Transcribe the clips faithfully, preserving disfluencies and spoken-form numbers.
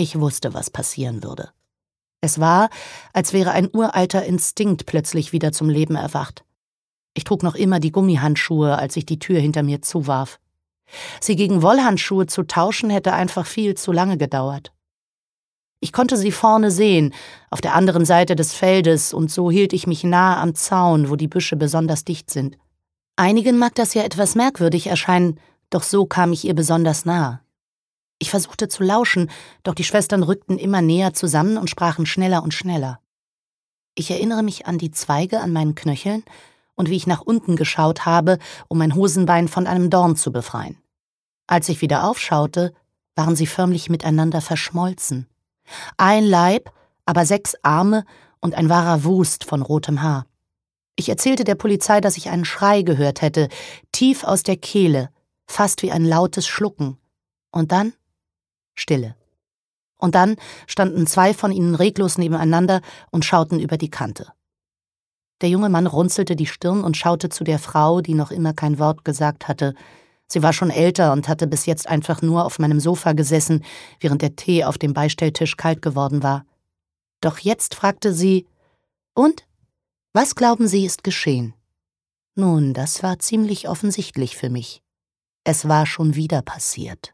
Ich wusste, was passieren würde. Es war, als wäre ein uralter Instinkt plötzlich wieder zum Leben erwacht. Ich trug noch immer die Gummihandschuhe, als ich die Tür hinter mir zuwarf. Sie gegen Wollhandschuhe zu tauschen, hätte einfach viel zu lange gedauert. Ich konnte sie vorne sehen, auf der anderen Seite des Feldes, und so hielt ich mich nah am Zaun, wo die Büsche besonders dicht sind. Einigen mag das ja etwas merkwürdig erscheinen, doch so kam ich ihr besonders nahe. Ich versuchte zu lauschen, doch die Schwestern rückten immer näher zusammen und sprachen schneller und schneller. Ich erinnere mich an die Zweige an meinen Knöcheln und wie ich nach unten geschaut habe, um mein Hosenbein von einem Dorn zu befreien. Als ich wieder aufschaute, waren sie förmlich miteinander verschmolzen. Ein Leib, aber sechs Arme und ein wahrer Wust von rotem Haar. Ich erzählte der Polizei, dass ich einen Schrei gehört hätte, tief aus der Kehle, fast wie ein lautes Schlucken. Und dann Stille. Und dann standen zwei von ihnen reglos nebeneinander und schauten über die Kante. Der junge Mann runzelte die Stirn und schaute zu der Frau, die noch immer kein Wort gesagt hatte. Sie war schon älter und hatte bis jetzt einfach nur auf meinem Sofa gesessen, während der Tee auf dem Beistelltisch kalt geworden war. Doch jetzt fragte sie: »Und? Was glauben Sie, ist geschehen?« Nun, das war ziemlich offensichtlich für mich. Es war schon wieder passiert.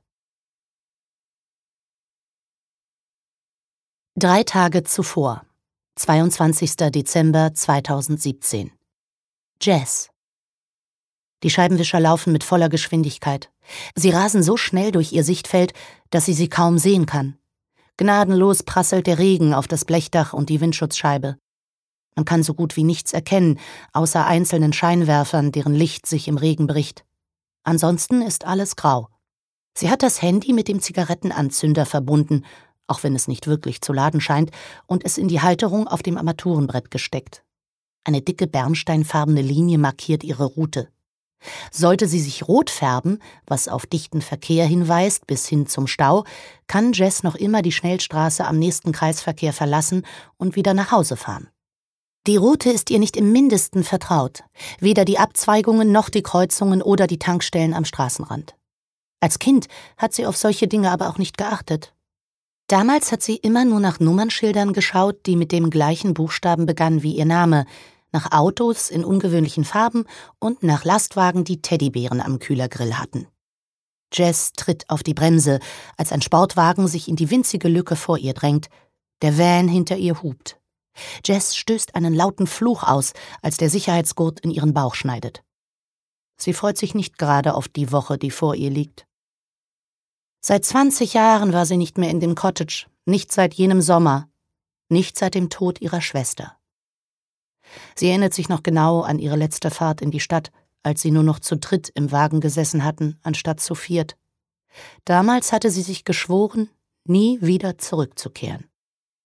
Drei Tage zuvor, zweiundzwanzigster Dezember zweitausendsiebzehn. Jess. Die Scheibenwischer laufen mit voller Geschwindigkeit. Sie rasen so schnell durch ihr Sichtfeld, dass sie sie kaum sehen kann. Gnadenlos prasselt der Regen auf das Blechdach und die Windschutzscheibe. Man kann so gut wie nichts erkennen, außer einzelnen Scheinwerfern, deren Licht sich im Regen bricht. Ansonsten ist alles grau. Sie hat das Handy mit dem Zigarettenanzünder verbunden, auch wenn es nicht wirklich zu laden scheint, und es in die Halterung auf dem Armaturenbrett gesteckt. Eine dicke bernsteinfarbene Linie markiert ihre Route. Sollte sie sich rot färben, was auf dichten Verkehr hinweist bis hin zum Stau, kann Jess noch immer die Schnellstraße am nächsten Kreisverkehr verlassen und wieder nach Hause fahren. Die Route ist ihr nicht im Mindesten vertraut, weder die Abzweigungen noch die Kreuzungen oder die Tankstellen am Straßenrand. Als Kind hat sie auf solche Dinge aber auch nicht geachtet. Damals hat sie immer nur nach Nummernschildern geschaut, die mit dem gleichen Buchstaben begannen wie ihr Name, nach Autos in ungewöhnlichen Farben und nach Lastwagen, die Teddybären am Kühlergrill hatten. Jess tritt auf die Bremse, als ein Sportwagen sich in die winzige Lücke vor ihr drängt. Der Van hinter ihr hupt. Jess stößt einen lauten Fluch aus, als der Sicherheitsgurt in ihren Bauch schneidet. Sie freut sich nicht gerade auf die Woche, die vor ihr liegt. Seit zwanzig Jahren war sie nicht mehr in dem Cottage, nicht seit jenem Sommer, nicht seit dem Tod ihrer Schwester. Sie erinnert sich noch genau an ihre letzte Fahrt in die Stadt, als sie nur noch zu dritt im Wagen gesessen hatten, anstatt zu viert. Damals hatte sie sich geschworen, nie wieder zurückzukehren.